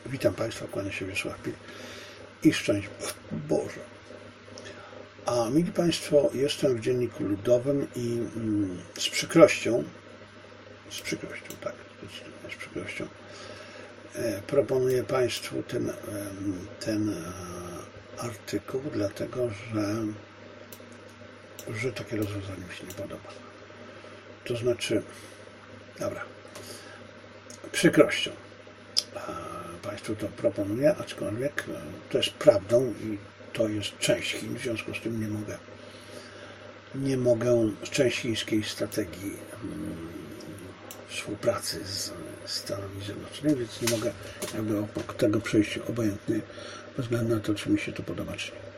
Witam Państwa, kłania się Wiesław Pil i szczęść Boże. A mili Państwo, jestem w Dzienniku Ludowym i z przykrością, tak, z przykrością, proponuję Państwu ten artykuł, dlatego że takie rozwiązanie mi się nie podoba. To znaczy, dobra, przykrością Państwu to proponuję, aczkolwiek to jest prawdą i to jest część Chin, w związku z tym nie mogę część chińskiej strategii współpracy z Stanami Zjednoczonymi, więc nie mogę jakby obok tego przejść obojętnie, bez względu na to, czy mi się to podoba, czy nie.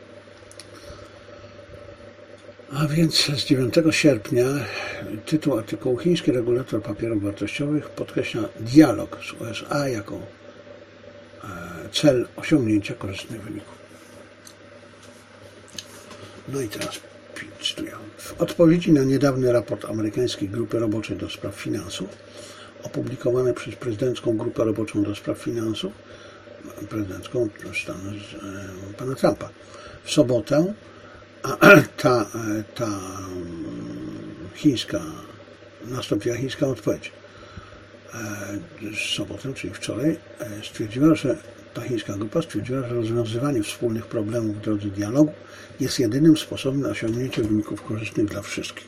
A więc z 9 sierpnia tytuł artykułu: Chiński regulator papierów wartościowych podkreśla dialog z USA jako cel osiągnięcia korzystnych wyników. No i teraz cytuję. W odpowiedzi na niedawny raport amerykańskiej grupy roboczej do spraw finansów, opublikowany przez prezydencką grupę roboczą do spraw finansów, prezydencką pana Trumpa, w sobotę, nastąpiła chińska odpowiedź. W sobotę, czyli wczoraj, ta chińska grupa stwierdziła, że rozwiązywanie wspólnych problemów w drodze dialogu jest jedynym sposobem na osiągnięcie wyników korzystnych dla wszystkich.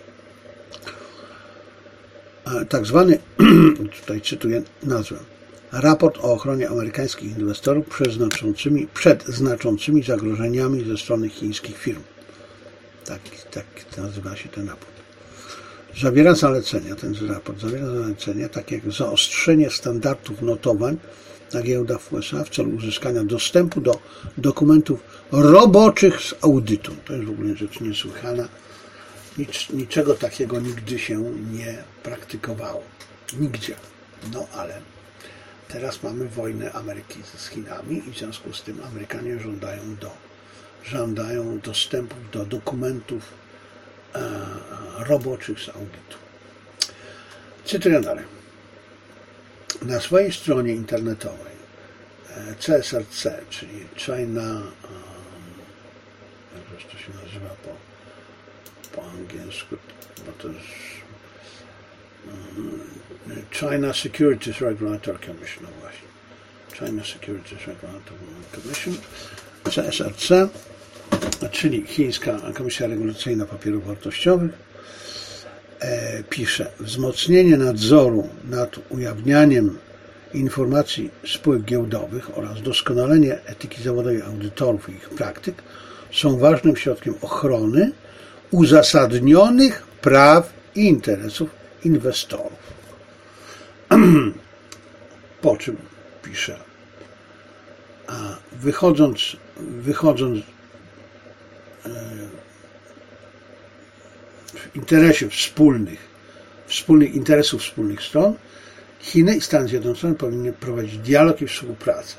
Tak zwany, tutaj cytuję nazwę, raport o ochronie amerykańskich inwestorów przed znaczącymi zagrożeniami ze strony chińskich firm. Tak nazywa się ten raport. Ten raport zawiera zalecenia, takie jak zaostrzenie standardów notowań na giełdach w USA w celu uzyskania dostępu do dokumentów roboczych z audytu. To jest w ogóle rzecz niesłychana. Niczego takiego nigdy się nie praktykowało. Nigdzie. No ale teraz mamy wojnę Ameryki z Chinami i w związku z tym Amerykanie żądają dostępu do dokumentów roboczych z audytu. Cytuję dalej. Na swojej stronie internetowej CSRC, czyli China, jak to się nazywa po angielsku, bo to jest China Securities Regulatory Commission, no właśnie. China Securities Regulatory Commission, CSRC, czyli Chińska Komisja Regulacyjna Papierów Wartościowych, pisze: wzmocnienie nadzoru nad ujawnianiem informacji spółek giełdowych oraz doskonalenie etyki zawodowej audytorów i ich praktyk są ważnym środkiem ochrony uzasadnionych praw i interesów inwestorów. Po czym pisze: wychodząc w interesie interesów wspólnych stron, Chiny i Stany Zjednoczone powinny prowadzić dialog i współpracę.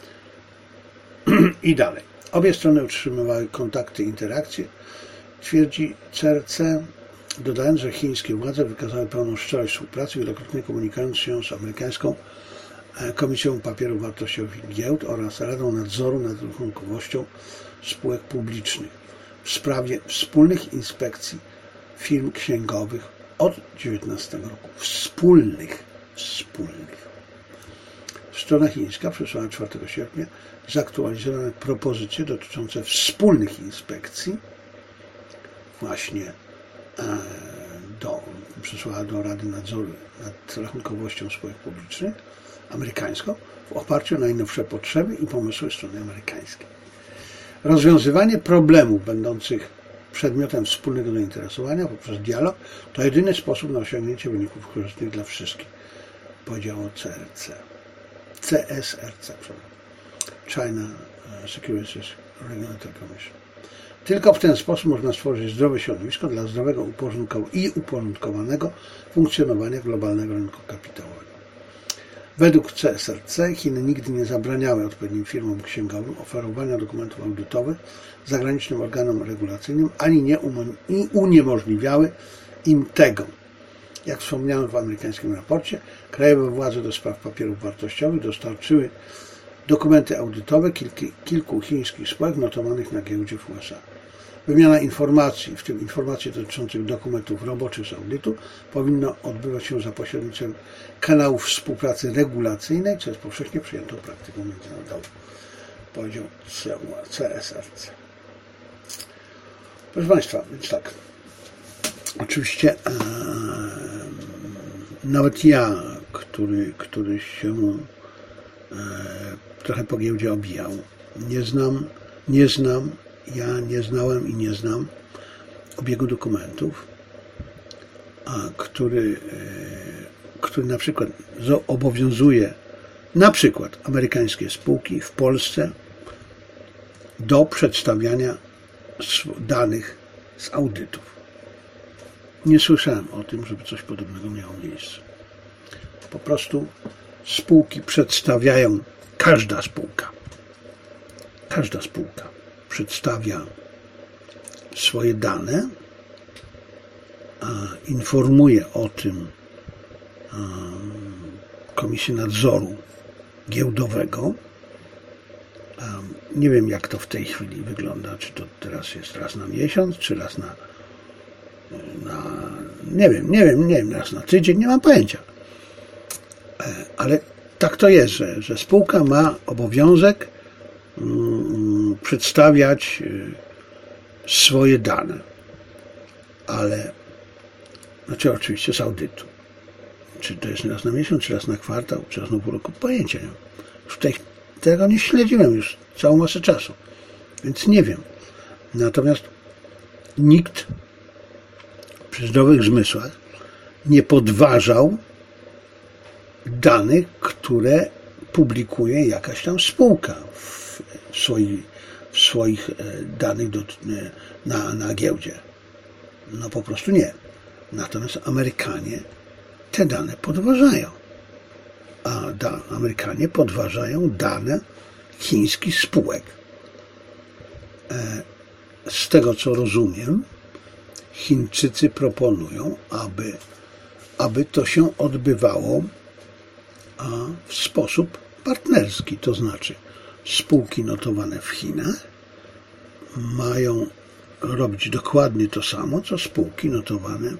I dalej. Obie strony utrzymywały kontakty i interakcje, twierdzi CRC, dodając, że chińskie władze wykazały pełną szczerość współpracy, wielokrotnie komunikując się z amerykańską Komisją Papierów Wartościowych i Giełd oraz Radą Nadzoru nad Rachunkowością Spółek Publicznych w sprawie wspólnych inspekcji firm księgowych od 2019 roku. Wspólnych. Strona chińska przesłała 4 sierpnia zaktualizowane propozycje dotyczące wspólnych inspekcji właśnie przesłała do Rady Nadzoru nad Rachunkowością Spółek Publicznych amerykańską w oparciu o najnowsze potrzeby i pomysły strony amerykańskiej. Rozwiązywanie problemów będących przedmiotem wspólnego zainteresowania poprzez dialog to jedyny sposób na osiągnięcie wyników korzystnych dla wszystkich, powiedziało CSRC, China Securities Regulatory Commission. Tylko w ten sposób można stworzyć zdrowe środowisko dla zdrowego i uporządkowanego funkcjonowania globalnego rynku kapitałowego. Według CSRC Chiny nigdy nie zabraniały odpowiednim firmom księgowym oferowania dokumentów audytowych zagranicznym organom regulacyjnym, ani nie uniemożliwiały im tego. Jak wspomniałem w amerykańskim raporcie, krajowe władze do spraw papierów wartościowych dostarczyły dokumenty audytowe kilku chińskich spółek notowanych na giełdzie w USA. Wymiana informacji, w tym informacji dotyczących dokumentów roboczych z audytu, powinno odbywać się za pośrednictwem kanałów współpracy regulacyjnej, co jest powszechnie przyjętą praktyką międzynarodową, powiedział CSRC. Proszę Państwa, więc tak, oczywiście nawet ja, który się trochę po giełdzie obijał, nie znałem i nie znam obiegu dokumentów, który na przykład obowiązuje na przykład amerykańskie spółki w Polsce do przedstawiania danych z audytów. Nie słyszałem o tym, żeby coś podobnego miało miejsce. Po prostu spółki przedstawiają, każda spółka przedstawia swoje dane, informuje o tym Komisję Nadzoru Giełdowego. Nie wiem, jak to w tej chwili wygląda, czy to teraz jest raz na miesiąc, czy raz na nie wiem, raz na tydzień, nie mam pojęcia. Ale tak to jest, że spółka ma obowiązek przedstawiać swoje dane, ale znaczy oczywiście z audytu. Czy to jest raz na miesiąc, czy raz na kwartał, czy raz na pół roku, pojęcia nie mam. Już tego nie śledziłem już całą masę czasu, więc nie wiem. Natomiast nikt przy zdrowych zmysłach nie podważał danych, które publikuje jakaś tam spółka w swoich danych na giełdzie. No po prostu nie. Natomiast Amerykanie te dane podważają. Amerykanie podważają dane chińskich spółek. Z tego co rozumiem, Chińczycy proponują, aby to się odbywało w sposób partnerski, to znaczy spółki notowane w Chinach mają robić dokładnie to samo, co spółki notowane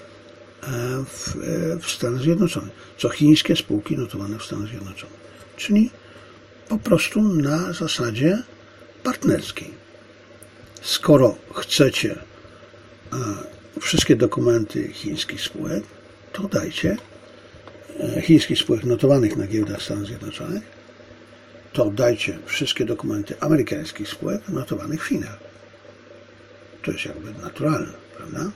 w Stanach Zjednoczonych, co chińskie spółki notowane w Stanach Zjednoczonych. Czyli po prostu na zasadzie partnerskiej. Skoro chcecie wszystkie dokumenty chińskich spółek, to dajcie chińskich spółek notowanych na giełdach Stanów Zjednoczonych, to dajcie wszystkie dokumenty amerykańskich spółek notowanych w Chinach. To jest jakby naturalne, prawda?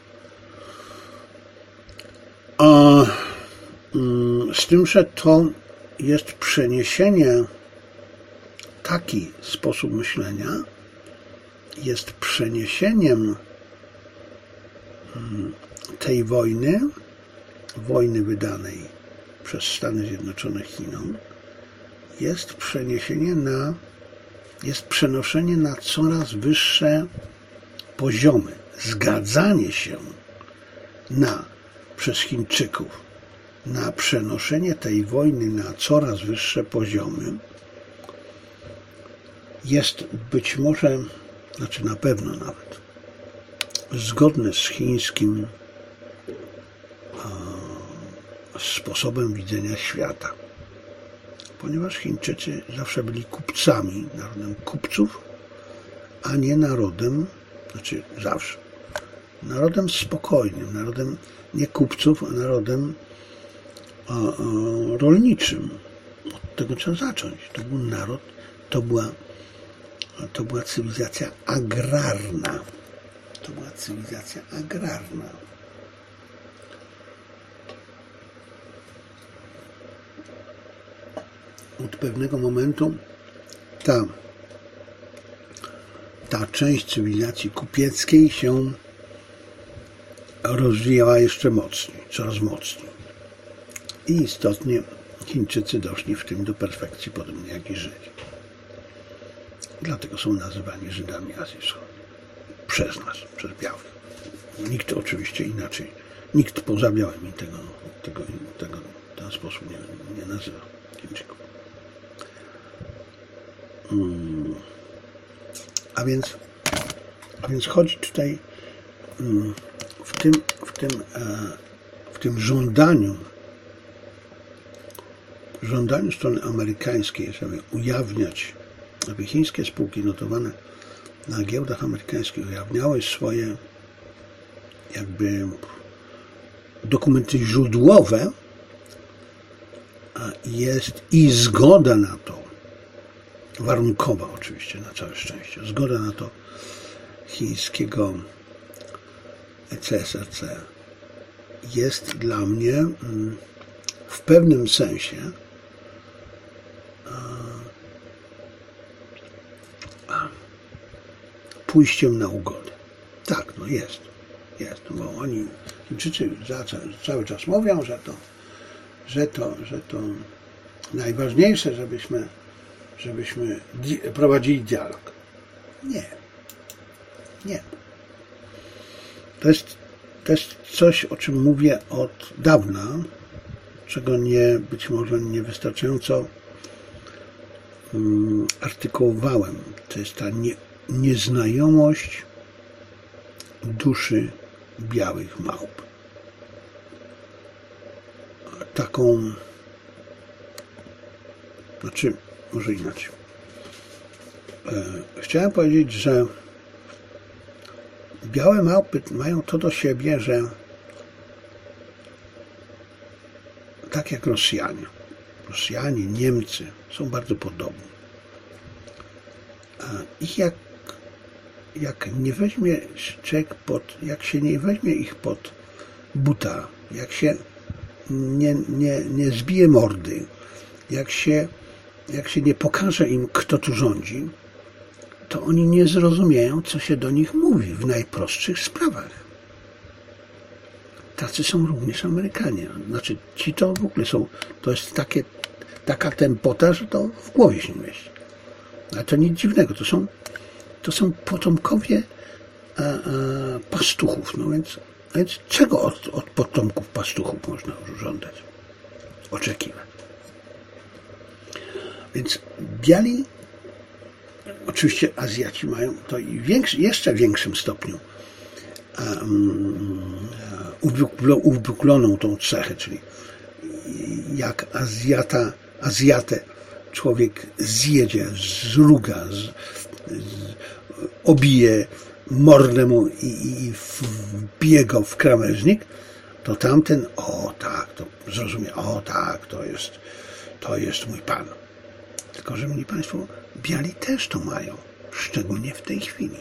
Z tym, że to jest przeniesienie, taki sposób myślenia jest przeniesieniem tej wojny wydanej przez Stany Zjednoczone Chinom, jest przenoszenie na coraz wyższe poziomy. Zgadzanie się przez Chińczyków na przenoszenie tej wojny na coraz wyższe poziomy jest być może, znaczy na pewno nawet, zgodne z chińskim sposobem widzenia świata. Ponieważ Chińczycy zawsze byli kupcami, narodem kupców, a nie narodem, znaczy zawsze, narodem spokojnym, narodem nie kupców, a narodem rolniczym. Od tego trzeba zacząć. To był naród, to była cywilizacja agrarna. To była cywilizacja agrarna. Od pewnego momentu ta część cywilizacji kupieckiej się rozwijała jeszcze mocniej, coraz mocniej. I istotnie Chińczycy doszli w tym do perfekcji, podobnie jak i Żydzi. Dlatego są nazywani Żydami Azji Wschodniej. Przez nas, przez białych. Nikt oczywiście inaczej, nikt poza białymi tego w ten sposób nie nazywa Chińczyków. A więc chodzi tutaj w tym żądaniu strony amerykańskiej, żeby ujawniać, aby chińskie spółki notowane na giełdach amerykańskich ujawniały swoje jakby dokumenty źródłowe, jest i zgoda na to, warunkowa oczywiście, na całe szczęście, zgoda na to chińskiego CSRC jest dla mnie w pewnym sensie pójściem na ugodę. Tak, no jest, bo oni, Chińczycy cały czas mówią, że to najważniejsze, żebyśmy prowadzili dialog. Nie. To jest coś, o czym mówię od dawna, czego być może niewystarczająco artykułowałem. To jest ta nieznajomość duszy białych małp. Taką, może inaczej. Chciałem powiedzieć, że białe małpy mają to do siebie, że tak jak Rosjanie, Niemcy są bardzo podobni. Ich jak nie weźmie człowiek jak się nie weźmie ich pod buta, jak się nie zbije mordy, jak się nie pokaże im, kto tu rządzi, to oni nie zrozumieją, co się do nich mówi w najprostszych sprawach. Tacy są również Amerykanie. Znaczy, ci to w ogóle są, to jest taka tempota, że to w głowie się nie mieści. Ale to nic dziwnego, to są potomkowie pastuchów. No więc czego od potomków pastuchów można żądać? Oczekiwać. Więc biali, oczywiście Azjaci mają to i jeszcze większym stopniu uwypukloną tą cechę, czyli jak Azjatę człowiek zjedzie, zruga, obije mordę mu i wbije go w krawężnik, to tamten, to zrozumie, to jest mój pan. Tylko, że mili Państwo, biali też to mają, szczególnie w tej chwili.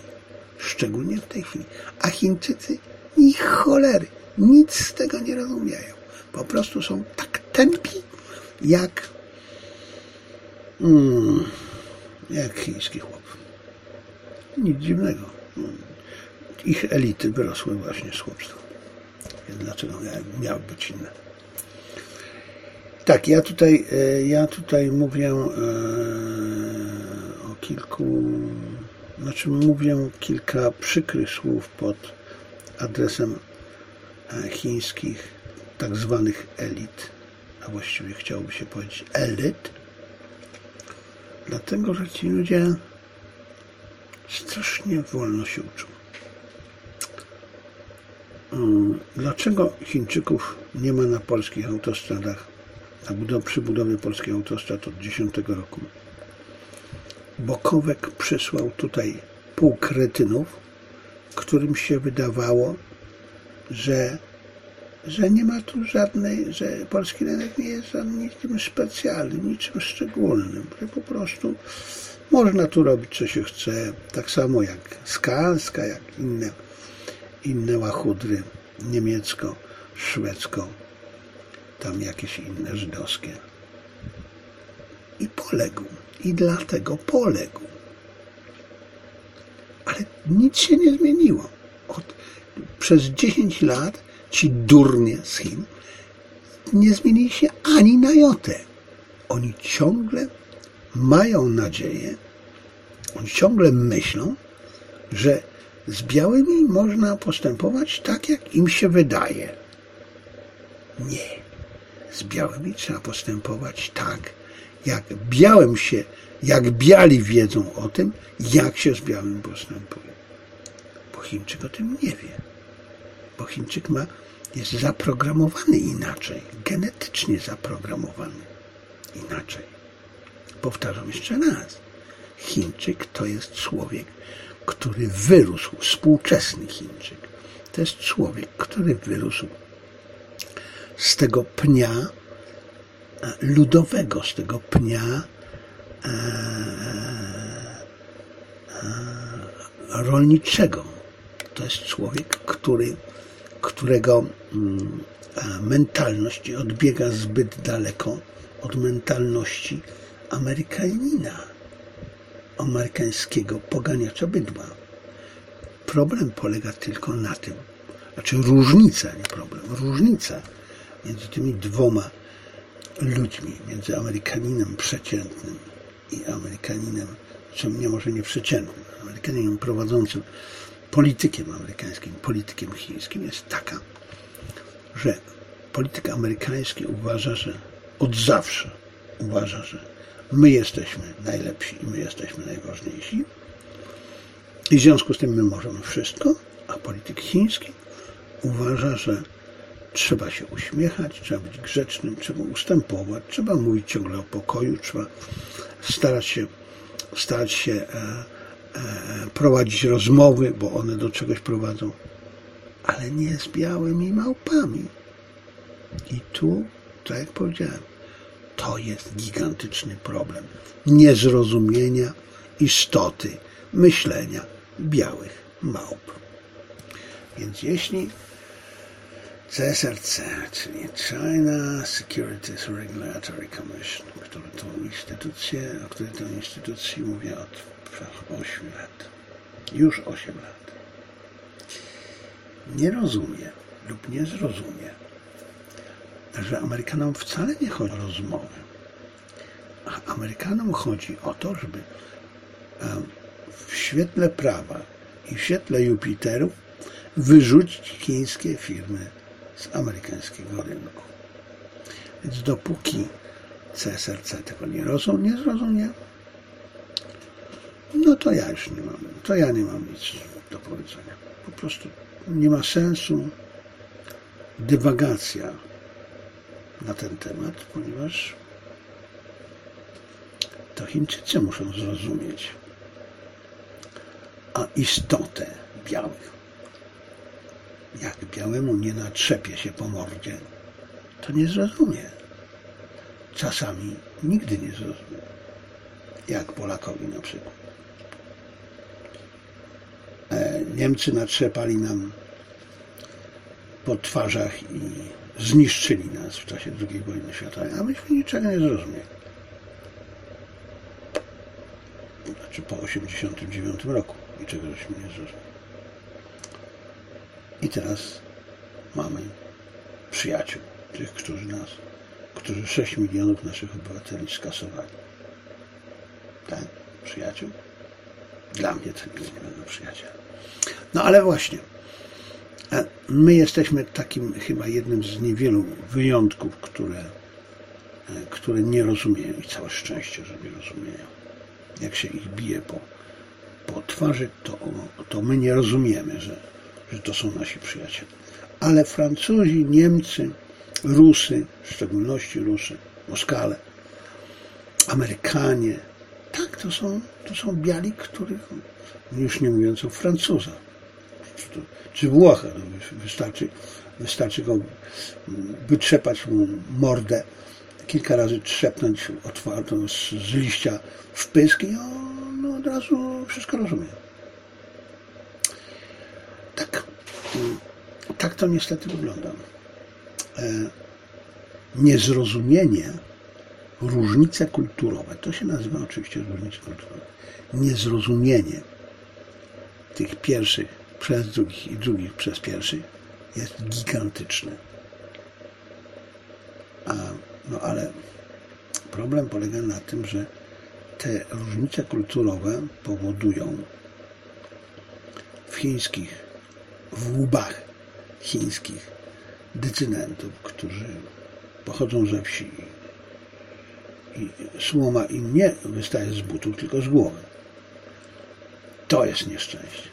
A Chińczycy ni cholery, nic z tego nie rozumieją. Po prostu są tak tępi, jak chiński chłop. Nic dziwnego. Ich elity wyrosły właśnie z chłopstwa. Więc dlaczego miały być inne? Tak, ja tutaj mówię o mówię kilka przykrych słów pod adresem chińskich tak zwanych elit, a właściwie chciałoby się powiedzieć elit, dlatego, że ci ludzie strasznie wolno się uczą. Dlaczego Chińczyków nie ma na polskich autostradach, przy budowie polskich autostrad od 10 roku? Bo Kowek przysłał tutaj pół kretynów, którym się wydawało, że nie ma tu że polski rynek nie jest niczym specjalnym, niczym szczególnym, że po prostu można tu robić, co się chce, tak samo jak Skanska, jak inne łachudry, niemiecko, szwedzko, tam jakieś inne żydowskie. I poległ. I dlatego poległ. Ale nic się nie zmieniło. Przez 10 lat ci durnie z Chin nie zmienili się ani na jotę. Oni ciągle mają nadzieję, oni ciągle myślą, że z białymi można postępować tak, jak im się wydaje. Nie. Z białymi trzeba postępować tak, jak biali wiedzą o tym, jak się z białym postępuje. Bo Chińczyk o tym nie wie. Bo Chińczyk jest zaprogramowany inaczej, genetycznie zaprogramowany inaczej. Powtarzam jeszcze raz. Chińczyk to jest człowiek, który wyrósł, współczesny Chińczyk. To jest człowiek, który wyrósł z tego pnia ludowego, z tego pnia rolniczego. To jest człowiek, którego mentalność odbiega zbyt daleko od mentalności Amerykanina, amerykańskiego poganiacza bydła. Problem polega tylko na tym, różnica, nie problem, różnica między tymi dwoma ludźmi, między Amerykaninem przeciętnym i Amerykaninem, może nie przeciętnym, Amerykaninem prowadzącym, politykiem amerykańskim, politykiem chińskim jest taka, że polityk amerykański od zawsze uważa, że my jesteśmy najlepsi i my jesteśmy najważniejsi i w związku z tym my możemy wszystko, a polityk chiński uważa, że trzeba się uśmiechać, trzeba być grzecznym, trzeba ustępować, trzeba mówić ciągle o pokoju, trzeba starać się prowadzić rozmowy, bo one do czegoś prowadzą, ale nie z białymi małpami. I tu, tak jak powiedziałem, to jest gigantyczny problem niezrozumienia istoty myślenia białych małp. Więc jeśli CSRC, czyli China Securities Regulatory Commission, o której to instytucji mówię od 8 lat, już 8 lat, nie rozumie lub nie zrozumie, że Amerykanom wcale nie chodzi o rozmowy, a Amerykanom chodzi o to, żeby w świetle prawa i w świetle Jupiteru wyrzucić chińskie firmy z amerykańskiego rynku. Więc dopóki CSRC tego nie zrozumie, no to ja nie mam nic do powiedzenia. Po prostu nie ma sensu dywagacja na ten temat, ponieważ to Chińczycy muszą zrozumieć istotę białych. Jak białemu nie natrzepie się po mordzie, to nie zrozumie. Czasami nigdy nie zrozumie. Jak Polakowi na przykład. Niemcy natrzepali nam po twarzach i zniszczyli nas w czasie II wojny światowej, a myśmy niczego nie zrozumieli. Znaczy po 1989 roku niczego żeśmy nie zrozumieli. I teraz mamy przyjaciół, tych, którzy 6 milionów naszych obywateli skasowali. Tak? Przyjaciół? Dla mnie to nie będą przyjaciele. No ale właśnie, my jesteśmy takim chyba jednym z niewielu wyjątków, które nie rozumieją i całe szczęście, że nie rozumieją. Jak się ich bije po twarzy, to my nie rozumiemy, że to są nasi przyjaciele. Ale Francuzi, Niemcy, Rusy, w szczególności Rusy, Moskale, Amerykanie, tak, to są biali, których, już nie mówiąc o Francuzach, czy Włochach, wystarczy go wytrzepać mu mordę, kilka razy trzepnąć otwartą z liścia w pysk i on od razu wszystko rozumie. Tak to niestety wygląda. Niezrozumienie, różnice kulturowe, to się nazywa oczywiście różnice kulturowe, niezrozumienie tych pierwszych przez drugich i drugich przez pierwszych jest gigantyczne. Ale problem polega na tym, że te różnice kulturowe powodują w łbach chińskich decydentów, którzy pochodzą ze wsi i słoma im nie wystaje z butów, tylko z głowy. To jest nieszczęście.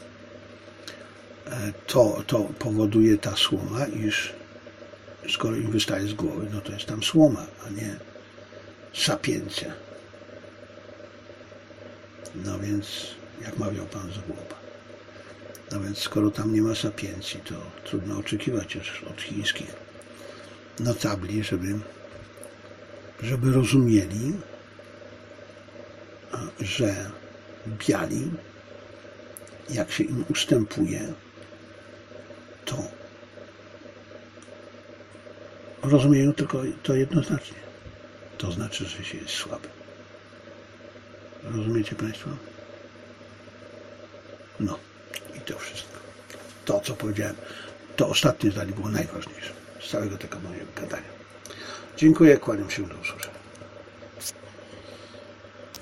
To powoduje ta słoma, iż skoro im wystaje z głowy, no to jest tam słoma, a nie sapiencja. No więc, jak mawiał pan Zagłoba. No więc skoro tam nie ma sapiencji, to trudno oczekiwać już od chińskich notabli, żeby rozumieli, że biali, jak się im ustępuje, to rozumieją tylko to jednoznacznie. To znaczy, że się jest słaby. Rozumiecie państwo? No i to wszystko. To, co powiedziałem, to ostatnie zdanie było najważniejsze z całego tego mojego gadania. Dziękuję, kłaniam się, do usłyszenia.